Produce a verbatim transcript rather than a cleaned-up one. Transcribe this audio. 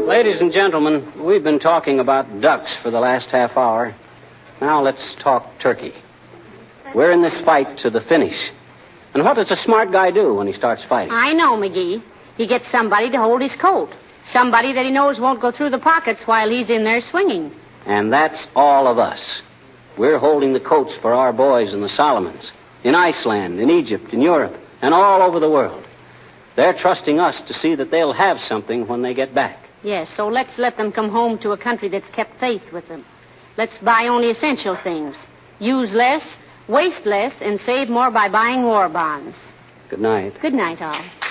Ladies and gentlemen, we've been talking about ducks for the last half hour. Now let's talk turkey. We're in this fight to the finish. And what does a smart guy do when he starts fighting? I know, McGee. He gets somebody to hold his coat. Somebody that he knows won't go through the pockets while he's in there swinging. And that's all of us. We're holding the coats for our boys in the Solomons, in Iceland, in Egypt, in Europe, and all over the world. They're trusting us to see that they'll have something when they get back. Yes, so let's let them come home to a country that's kept faith with them. Let's buy only essential things. Use less, waste less, and save more by buying war bonds. Good night. Good night, all.